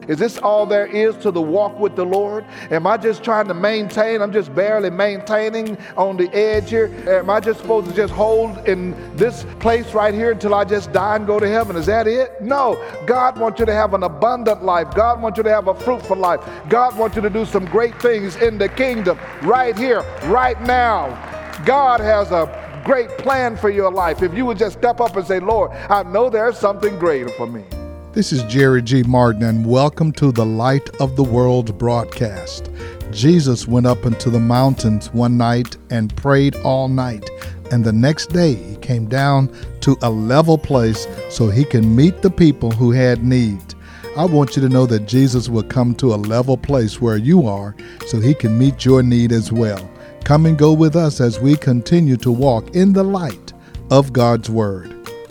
Is this all there is to the walk with the Lord? Am I just trying to maintain? I'm just barely maintaining on the edge here. Am I just supposed to just hold in this place right here until I just die and go to heaven? Is that it? No. God wants you to have an abundant life. God wants you to have a fruitful life. God wants you to do some great things in the kingdom right here, right now. God has a great plan for your life. If you would just step up and say, Lord, I know there's something greater for me. This is Jerry G. Martin, and welcome to the Light of the World broadcast. Jesus went up into the mountains one night and prayed all night, and the next day he came down to a level place so he can meet the people who had need. I want you to know that Jesus will come to a level place where you are so he can meet your need as well. Come and go with us as we continue to walk in the light of God's Word.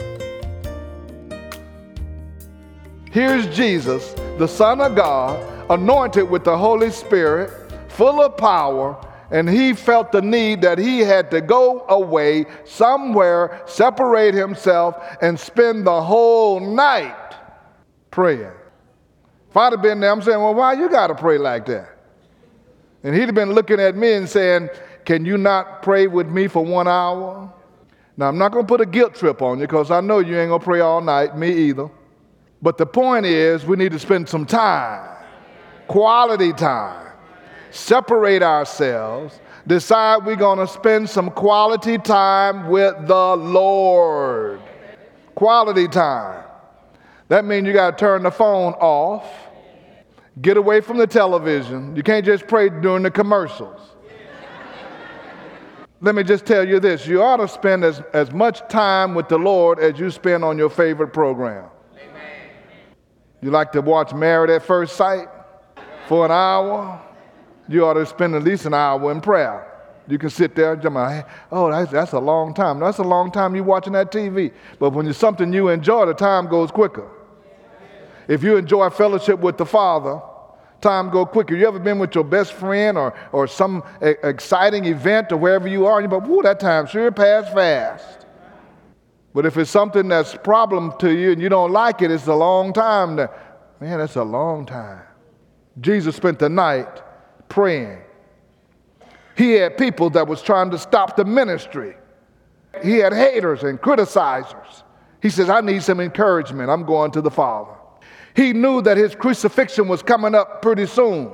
Here's Jesus, the Son of God, anointed with the Holy Spirit, full of power, and he felt the need that he had to go away somewhere, separate himself, and spend the whole night praying. If I'd have been there, I'm saying, well, why you got to pray like that? And he'd have been looking at me and saying, can you not pray with me for 1 hour? Now, I'm not going to put a guilt trip on you because I know you ain't going to pray all night, me either. But the point is, we need to spend some time, quality time, separate ourselves, decide we're going to spend some quality time with the Lord. Quality time. That means you got to turn the phone off, get away from the television. You can't just pray during the commercials. Let me just tell you this. You ought to spend as much time with the Lord as you spend on your favorite program. You like to watch Married at First Sight for an hour? You ought to spend at least an hour in prayer. You can sit there and jump out, oh, that's a long time. That's a long time you watching that TV. But when it's something you enjoy, the time goes quicker. If you enjoy fellowship with the Father, time goes quicker. You ever been with your best friend or some exciting event or wherever you are, and you go, whoo, that time sure passed fast. But if it's something that's a problem to you and you don't like it, it's a long time. Man, that's a long time. Jesus spent the night praying. He had people that was trying to stop the ministry. He had haters and criticizers. He says, I need some encouragement. I'm going to the Father. He knew that his crucifixion was coming up pretty soon.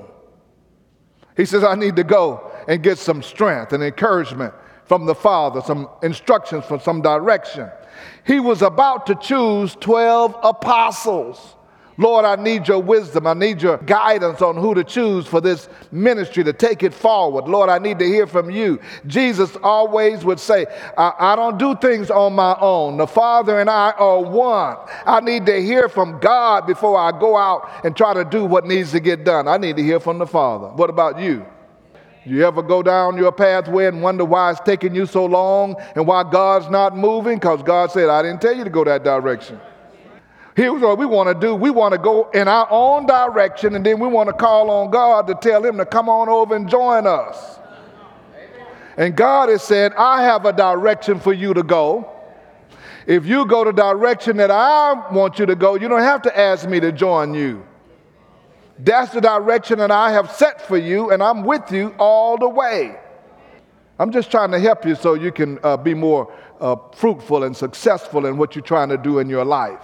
He says, I need to go and get some strength and encouragement from the Father, some instructions for some direction. He was about to choose 12 apostles. Lord, I need your wisdom. I need your guidance on who to choose for this ministry to take it forward. Lord, I need to hear from you. Jesus always would say, I don't do things on my own. The Father and I are one. I need to hear from God before I go out and try to do what needs to get done. I need to hear from the Father. What about you? You ever go down your pathway and wonder why it's taking you so long and why God's not moving? Because God said, I didn't tell you to go that direction. Here's what we want to do. We want to go in our own direction, and then we want to call on God to tell him to come on over and join us. And God has said, I have a direction for you to go. If you go the direction that I want you to go, you don't have to ask me to join you. That's the direction that I have set for you, and I'm with you all the way. I'm just trying to help you so you can be more fruitful and successful in what you're trying to do in your life.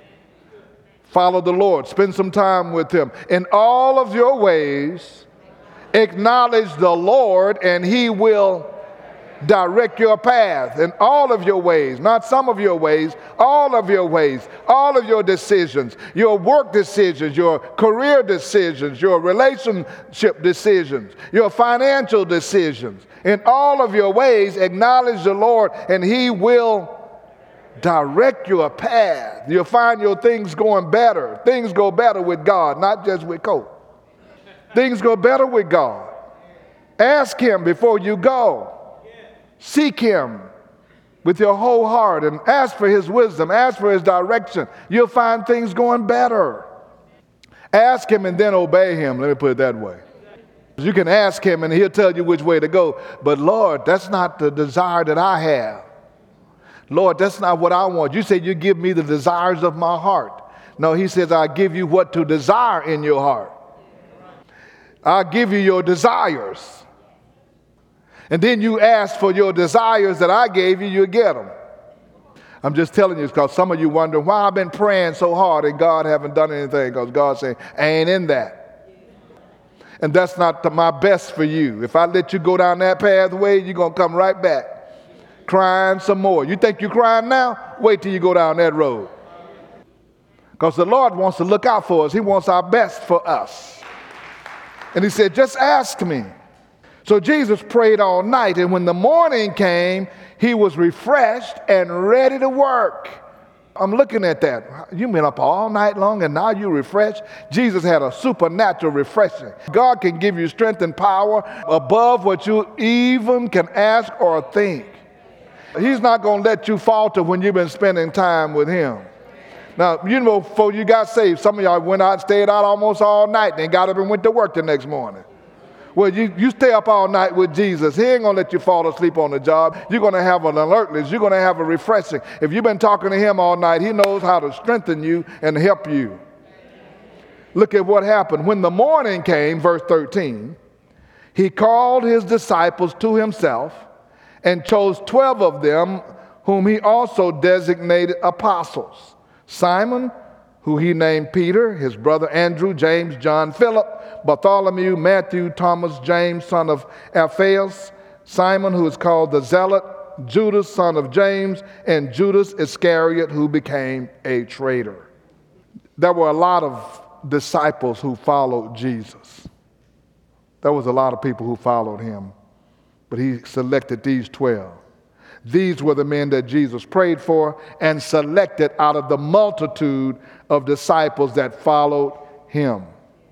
Follow the Lord. Spend some time with him. In all of your ways, acknowledge the Lord, and he will direct your path in all of your ways, not some of your ways, all of your ways, all of your decisions, your work decisions, your career decisions, your relationship decisions, your financial decisions. In all of your ways, acknowledge the Lord, and he will direct your path. You'll find your things going better. Things go better with God, not just with Coke. Things go better with God. Ask him before you go. Seek him with your whole heart and ask for his wisdom, ask for his direction. You'll find things going better. Ask him and then obey him. Let me put it that way. You can ask him and he'll tell you which way to go. But Lord, that's not the desire that I have. Lord, that's not what I want. You said you give me the desires of my heart. No, he says, I'll give you what to desire in your heart. I'll give you your desires. And then you ask for your desires that I gave you, you'll get them. I'm just telling you because some of you wonder why I've been praying so hard and God haven't done anything, because God's saying, I ain't in that. And that's not my best for you. If I let you go down that pathway, you're going to come right back crying some more. You think you're crying now? Wait till you go down that road. Because the Lord wants to look out for us. He wants our best for us. And he said, just ask me. So Jesus prayed all night, and when the morning came, he was refreshed and ready to work. I'm looking at that. You've been up all night long and now you're refreshed. Jesus had a supernatural refreshing. God can give you strength and power above what you even can ask or think. He's not going to let you falter when you've been spending time with him. Now, you know, before you got saved, some of y'all went out and stayed out almost all night, then got up and went to work the next morning. Well, you stay up all night with Jesus. He ain't going to let you fall asleep on the job. You're going to have an alertness. You're going to have a refreshing. If you've been talking to him all night, he knows how to strengthen you and help you. Look at what happened. When the morning came, verse 13, he called his disciples to himself and chose 12 of them, whom he also designated apostles. Simon, who he named Peter, his brother Andrew, James, John, Philip, Bartholomew, Matthew, Thomas, James, son of Alphaeus, Simon, who is called the Zealot, Judas, son of James, and Judas Iscariot, who became a traitor. There were a lot of disciples who followed Jesus. There was a lot of people who followed him, but he selected these 12. These were the men that Jesus prayed for and selected out of the multitude of disciples that followed him.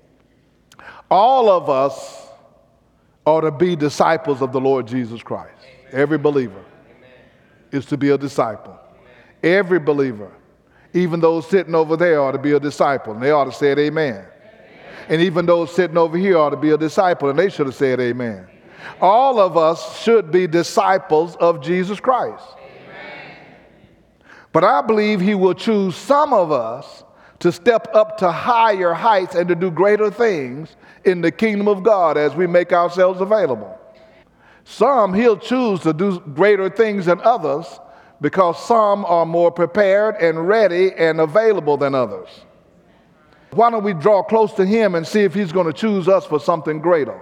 All of us ought to be disciples of the Lord Jesus Christ. Every believer is to be a disciple. Every believer, even those sitting over there, ought to be a disciple, and they ought to say it, amen. And even those sitting over here ought to be a disciple, and they should have said amen. All of us should be disciples of Jesus Christ. Amen. But I believe he will choose some of us to step up to higher heights and to do greater things in the kingdom of God as we make ourselves available. Some he'll choose to do greater things than others because some are more prepared and ready and available than others. Why don't we draw close to him and see if he's going to choose us for something greater?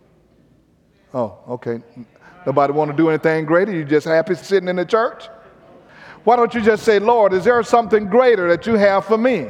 Oh, okay. Nobody want to do anything greater? You just happy sitting in the church? Why don't you just say, Lord, is there something greater that you have for me?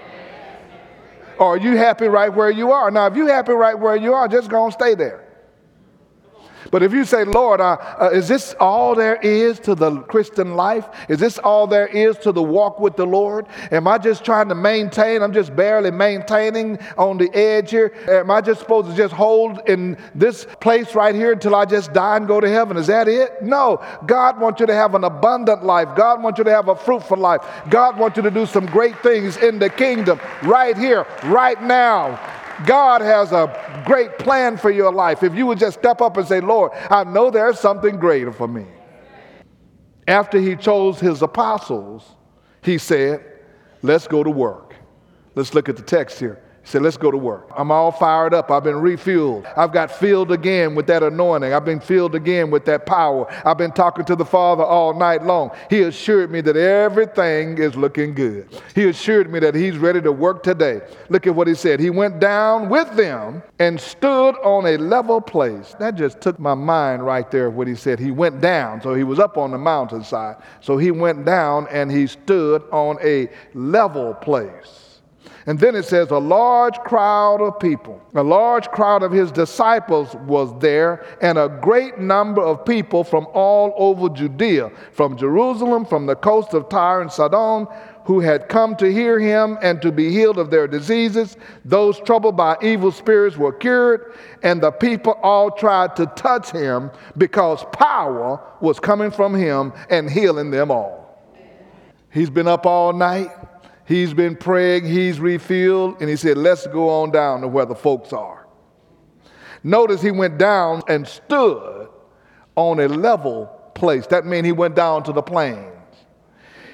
Or are you happy right where you are? Now, if you're happy right where you are, just go and stay there. But if you say, Lord, is this all there is to the Christian life? Is this all there is to the walk with the Lord? Am I just trying to maintain? I'm just barely maintaining on the edge here. Am I just supposed to just hold in this place right here until I just die and go to heaven? Is that it? No. God wants you to have an abundant life. God wants you to have a fruitful life. God wants you to do some great things in the kingdom right here, right now. God has a great plan for your life. If you would just step up and say, Lord, I know there's something greater for me. After he chose his apostles, he said, let's go to work. Let's look at the text here. He said, let's go to work. I'm all fired up. I've been refueled. I've got filled again with that anointing. I've been filled again with that power. I've been talking to the Father all night long. He assured me that everything is looking good. He assured me that he's ready to work today. Look at what he said. He went down with them and stood on a level place. That just took my mind right there when he said he went down. So he was up on the mountainside. So he went down and he stood on a level place. And then it says a large crowd of people, a large crowd of his disciples was there, and a great number of people from all over Judea, from Jerusalem, from the coast of Tyre and Sidon, who had come to hear him and to be healed of their diseases. Those troubled by evil spirits were cured, and the people all tried to touch him because power was coming from him and healing them all. He's been up all night. He's been praying, he's refueled, and he said, let's go on down to where the folks are. Notice he went down and stood on a level place. That means he went down to the plains.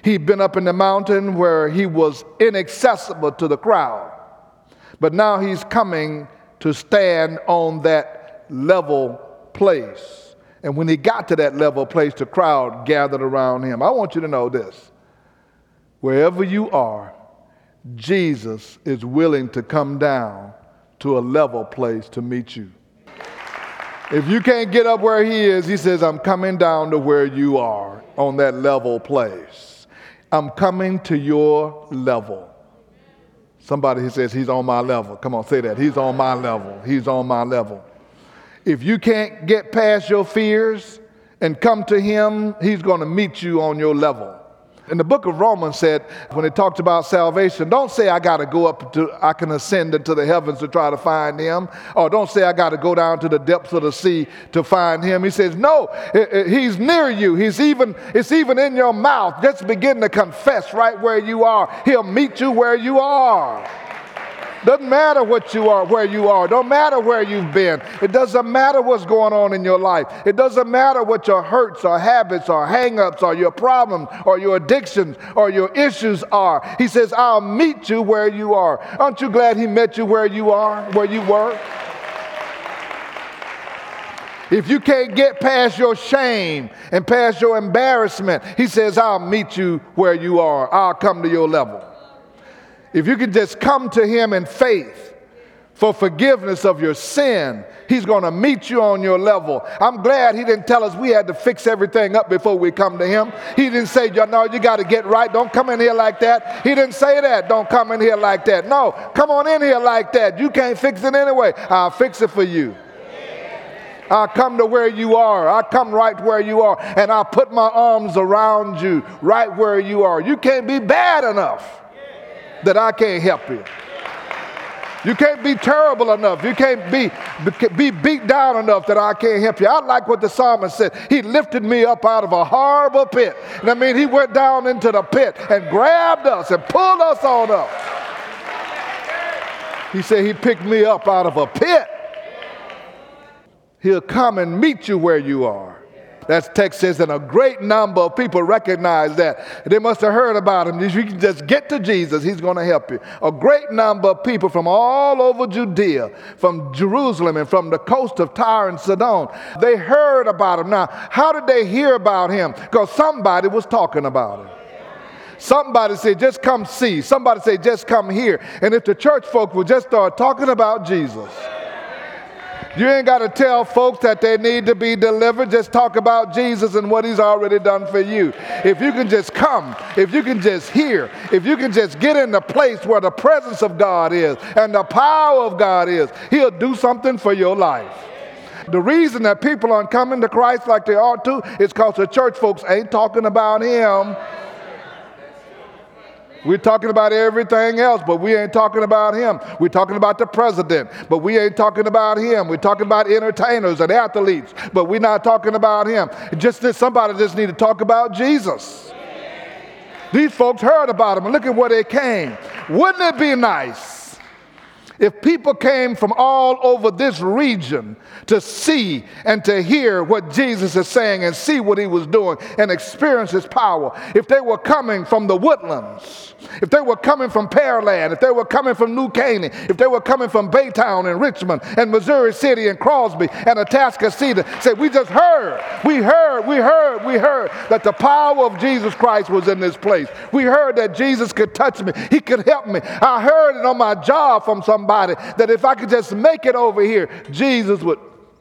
He'd been up in the mountain where he was inaccessible to the crowd. But now he's coming to stand on that level place. And when he got to that level place, the crowd gathered around him. I want you to know this. Wherever you are, Jesus is willing to come down to a level place to meet you. If you can't get up where he is, he says, I'm coming down to where you are on that level place. I'm coming to your level. Somebody who says, he's on my level. Come on, say that. He's on my level. He's on my level. If you can't get past your fears and come to him, he's going to meet you on your level. And the book of Romans said, when it talks about salvation, don't say I got to go up I can ascend into the heavens to try to find him. Or don't say I got to go down to the depths of the sea to find him. He says, no, he's near you. It's even in your mouth. Just begin to confess right where you are. He'll meet you where you are. Doesn't matter what you are, where you are. Don't matter where you've been. It doesn't matter what's going on in your life. It doesn't matter what your hurts or habits or hang-ups or your problems or your addictions or your issues are. He says, I'll meet you where you are. Aren't you glad he met you where you are, where you were? If you can't get past your shame and past your embarrassment, he says, I'll meet you where you are. I'll come to your level. If you can just come to him in faith for forgiveness of your sin, he's going to meet you on your level. I'm glad he didn't tell us we had to fix everything up before we come to him. He didn't say, no, you got to get right. Don't come in here like that. He didn't say that. Don't come in here like that. No, come on in here like that. You can't fix it anyway. I'll fix it for you. I'll come to where you are. I'll come right where you are. And I'll put my arms around you right where you are. You can't be bad enough that I can't help you. You can't be terrible enough. You can't be beat down enough that I can't help you. I like what the psalmist said. He lifted me up out of a horrible pit. And I mean, he went down into the pit and grabbed us and pulled us on up. He said he picked me up out of a pit. He'll come and meet you where you are. That text says, and a great number of people recognize that. They must have heard about him. If you can just get to Jesus, he's going to help you. A great number of people from all over Judea, from Jerusalem and from the coast of Tyre and Sidon, they heard about him. Now, how did they hear about him? Because somebody was talking about him. Somebody said, just come see. Somebody said, just come here. And if the church folk would just start talking about Jesus. You ain't got to tell folks that they need to be delivered. Just talk about Jesus and what he's already done for you. If you can just come, if you can just hear, if you can just get in the place where the presence of God is and the power of God is, he'll do something for your life. The reason that people aren't coming to Christ like they ought to is because the church folks ain't talking about him. We're talking about everything else, but we ain't talking about him. We're talking about the president, but we ain't talking about him. We're talking about entertainers and athletes, but we're not talking about him. Somebody just need to talk about Jesus. These folks heard about him, and look at where they came. Wouldn't it be nice if people came from all over this region to see and to hear what Jesus is saying and see what he was doing and experience his power? If they were coming from the Woodlands, if they were coming from Pearland, if they were coming from New Canaan, if they were coming from Baytown and Richmond and Missouri City and Crosby and Atascocita, say, we just heard that the power of Jesus Christ was in this place. We heard that Jesus could touch me. He could help me. I heard it on my job from somebody that if I could just make it over here, Jesus would,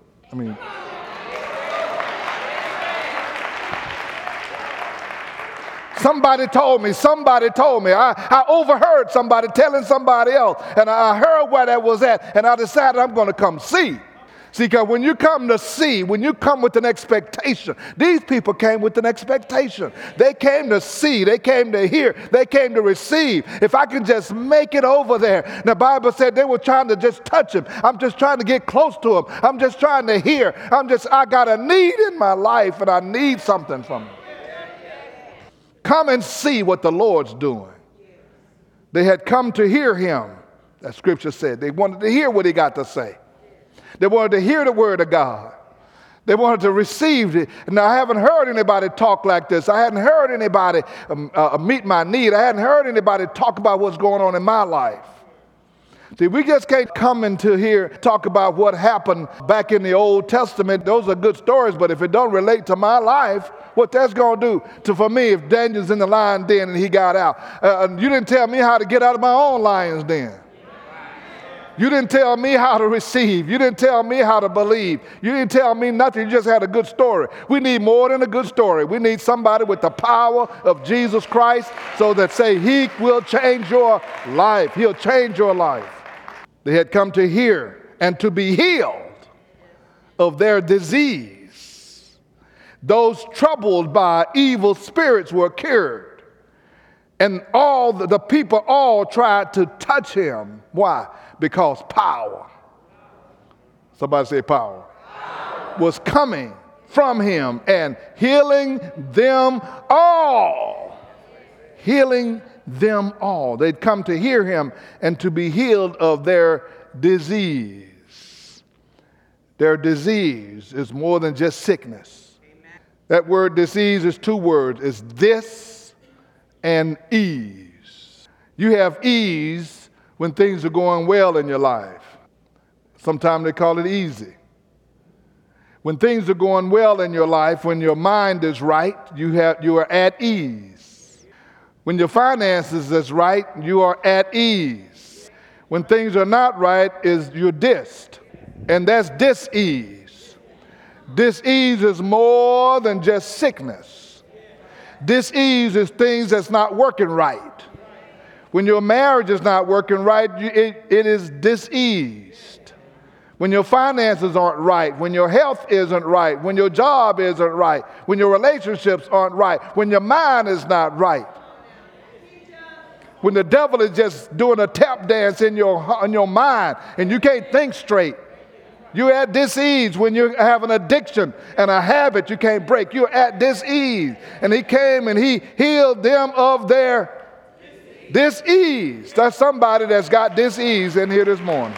Somebody told me. I overheard somebody telling somebody else, and I heard where that was at, and I decided I'm going to come see. See, because when you come to see, when you come with an expectation, these people came with an expectation. They came to see, they came to hear, they came to receive. If I could just make it over there. The Bible said they were trying to just touch him. I'm just trying to get close to him. I'm just trying to hear. I got a need in my life, and I need something from him. Come and see what the Lord's doing. They had come to hear him, that scripture said. They wanted to hear what he got to say. They wanted to hear the word of God. They wanted to receive it. Now, I haven't heard anybody talk like this. I hadn't heard anybody meet my need. I hadn't heard anybody talk about what's going on in my life. See, we just can't come into here talk about what happened back in the Old Testament. Those are good stories, but if it don't relate to my life, what that's going to do for me if Daniel's in the lion den and he got out. You didn't tell me how to get out of my own lion's den. You didn't tell me how to receive. You didn't tell me how to believe. You didn't tell me nothing. You just had a good story. We need more than a good story. We need somebody with the power of Jesus Christ so that say he will change your life. He'll change your life. They had come to hear and to be healed of their disease. Those troubled by evil spirits were cured. And all the people all tried to touch him. Why? Because power. Somebody say power. Was coming from him and healing them all. Healing them all. They'd come to hear him and to be healed of their disease. Their disease is more than just sickness. Amen. That word disease is two words. It's this and ease. You have ease when things are going well in your life. Sometimes they call it easy. When things are going well in your life, when your mind is right, you are at ease. When your finances is right, you are at ease. When things are not right, you're dissed. And that's dis-ease. Dis-ease is more than just sickness. Dis-ease is things that's not working right. When your marriage is not working right, it is diseased. When your finances aren't right, when your health isn't right, when your job isn't right, when your relationships aren't right, when your mind is not right. When the devil is just doing a tap dance in your mind and you can't think straight. You're at dis-ease when you have an addiction and a habit you can't break. You're at dis-ease. And he came and he healed them of their dis-ease. That's somebody that's got dis-ease in here this morning.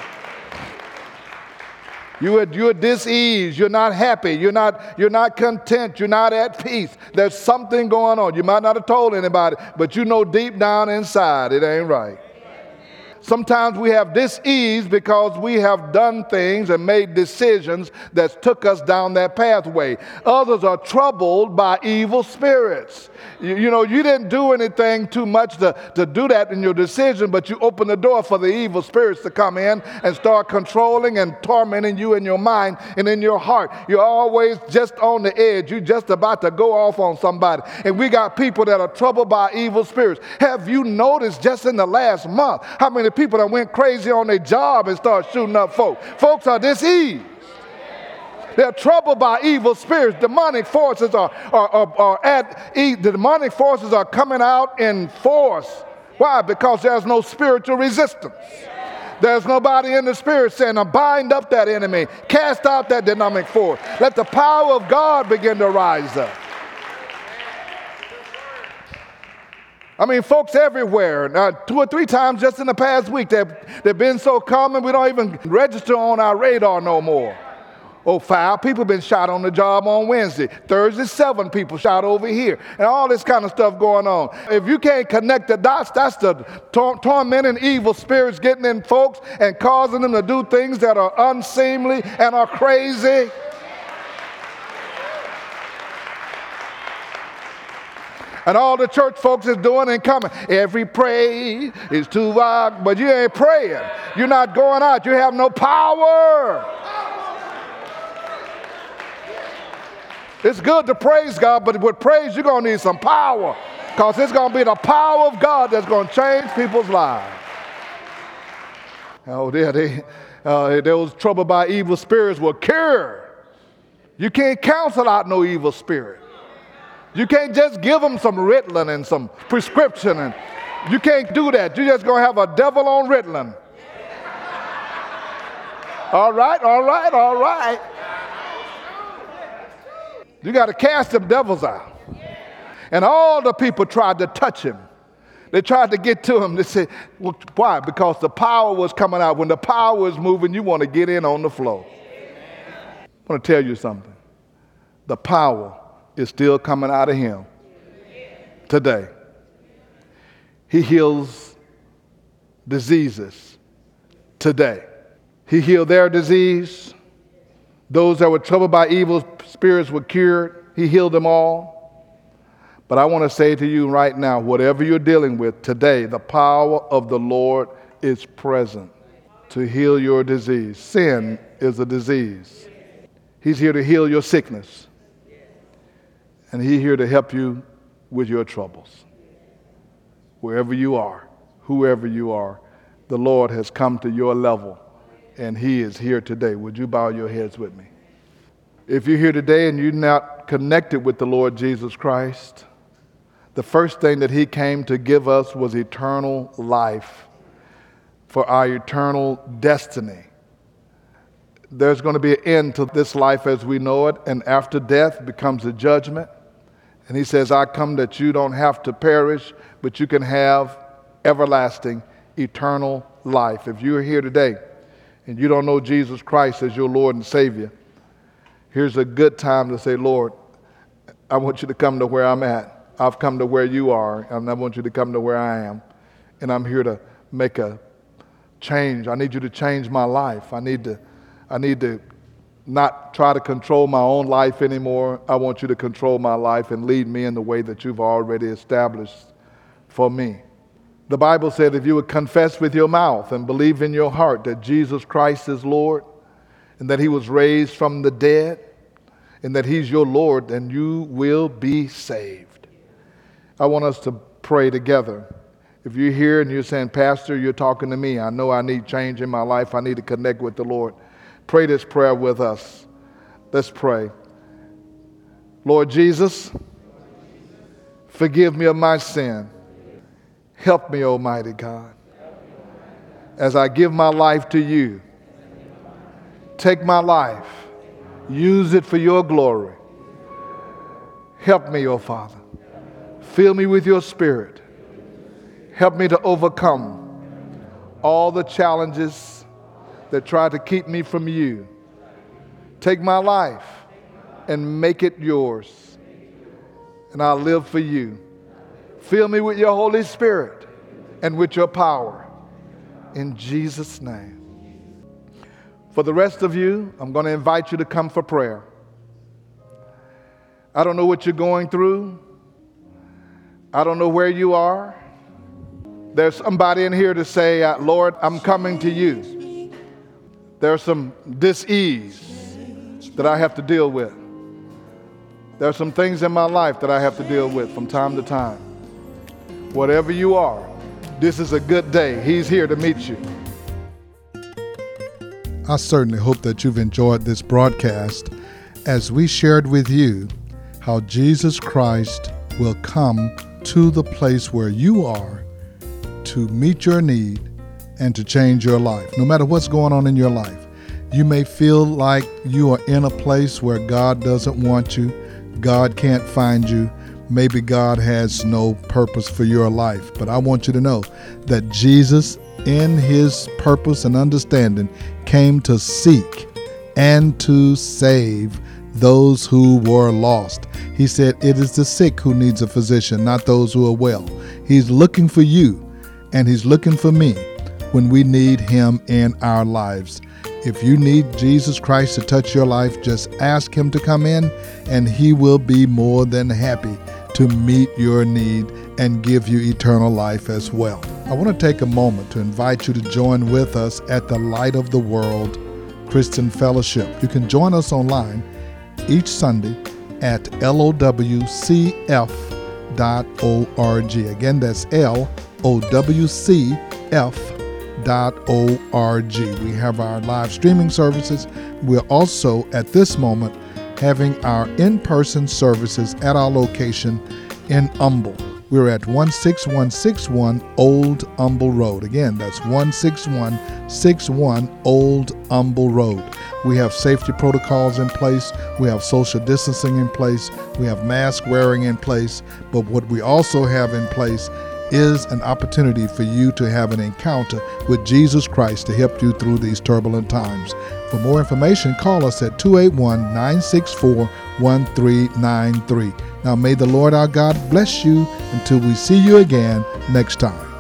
You're dis-ease. You're not happy. You're not content. You're not at peace. There's something going on. You might not have told anybody, but you know deep down inside it ain't right. Sometimes we have dis-ease because we have done things and made decisions that took us down that pathway. Others are troubled by evil spirits. You know, you didn't do anything too much to do that in your decision, but you opened the door for the evil spirits to come in and start controlling and tormenting you in your mind and in your heart. You're always just on the edge. You're just about to go off on somebody. And we got people that are troubled by evil spirits. Have you noticed just in the last month how many people that went crazy on their job and started shooting up folks? Folks are diseased. They're troubled by evil spirits. Demonic forces the demonic forces are coming out in force. Why? Because there's no spiritual resistance. There's nobody in the spirit saying, bind up that enemy, cast out that demonic force. Let the power of God begin to rise up. I mean, folks everywhere. Now, 2 or 3 times just in the past week, they've been so common we don't even register on our radar no more. 5 people been shot on the job on Wednesday. Thursday, 7 people shot over here. And all this kind of stuff going on. If you can't connect the dots, that's the tormenting evil spirits getting in folks and causing them to do things that are unseemly and are crazy. And all the church folks is doing and coming. Every praise is to God, but you ain't praying. You're not going out. You have no power. It's good to praise God, but with praise, you're going to need some power. Because it's going to be the power of God that's going to change people's lives. Oh, those troubled by evil spirits were cured. You can't counsel out no evil spirit. You can't just give them some Ritalin and some prescription. And you can't do that. You're just going to have a devil on Ritalin. All right. You got to cast them devils out. And all the people tried to touch him. They tried to get to him. They said, well, why? Because the power was coming out. When the power is moving, you want to get in on the flow. I want to tell you something. The power is still coming out of him today. He heals diseases today. He healed their disease. Those that were troubled by evil spirits were cured. He healed them all. But I want to say to you right now, whatever you're dealing with today, the power of the Lord is present to heal your disease. Sin is a disease. He's here to heal your sickness. And he's here to help you with your troubles. Wherever you are, whoever you are, the Lord has come to your level, and he is here today. Would you bow your heads with me? If you're here today and you're not connected with the Lord Jesus Christ, the first thing that he came to give us was eternal life for our eternal destiny. There's going to be an end to this life as we know it, and after death becomes a judgment. And he says, I come that you don't have to perish, but you can have everlasting, eternal life. If you're here today and you don't know Jesus Christ as your Lord and Savior, here's a good time to say, Lord, I want you to come to where I'm at. I've come to where you are, and I want you to come to where I am. And I'm here to make a change. I need you to change my life. I need to not try to control my own life anymore. I want you to control my life and lead me in the way that you've already established for me. The Bible said if you would confess with your mouth and believe in your heart that Jesus Christ is Lord and that he was raised from the dead and that he's your Lord, then you will be saved. I want us to pray together. If you're here and you're saying, Pastor, you're talking to me. I know I need change in my life. I need to connect with the Lord. Pray this prayer with us. Let's pray. Lord Jesus, forgive me of my sin. Help me, Almighty God, as I give my life to you. Take my life. Use it for your glory. Help me, O Father. Fill me with your Spirit. Help me to overcome all the challenges that try to keep me from you. Take my life and make it yours. And I'll live for you. Fill me with your Holy Spirit and with your power. In Jesus' name. For the rest of you, I'm going to invite you to come for prayer. I don't know what you're going through. I don't know where you are. There's somebody in here to say, Lord, I'm coming to you. There's some dis-ease that I have to deal with. There are some things in my life that I have to deal with from time to time. Whatever you are, this is a good day. He's here to meet you. I certainly hope that you've enjoyed this broadcast as we shared with you how Jesus Christ will come to the place where you are to meet your need and to change your life. No matter what's going on in your life, you may feel like you are in a place where God doesn't want you, God can't find you, maybe God has no purpose for your life. But I want you to know that Jesus, in his purpose and understanding, came to seek and to save those who were lost. He said, it is the sick who needs a physician, not those who are well. He's looking for you, and he's looking for me when we need him in our lives. If you need Jesus Christ to touch your life, just ask him to come in, and he will be more than happy to meet your need and give you eternal life as well. I want to take a moment to invite you to join with us at the Light of the World Christian Fellowship. You can join us online each Sunday at lowcf.org. Again, that's lowcf.org. We have our live streaming services. We're also, at this moment, having our in-person services at our location in Humble. We're at 16161 Old Humble Road. Again, that's 16161 Old Humble Road. We have safety protocols in place. We have social distancing in place. We have mask wearing in place. But what we also have in place is an opportunity for you to have an encounter with Jesus Christ to help you through these turbulent times. For more information, call us at 281-964-1393. Now may the Lord our God bless you until we see you again next time.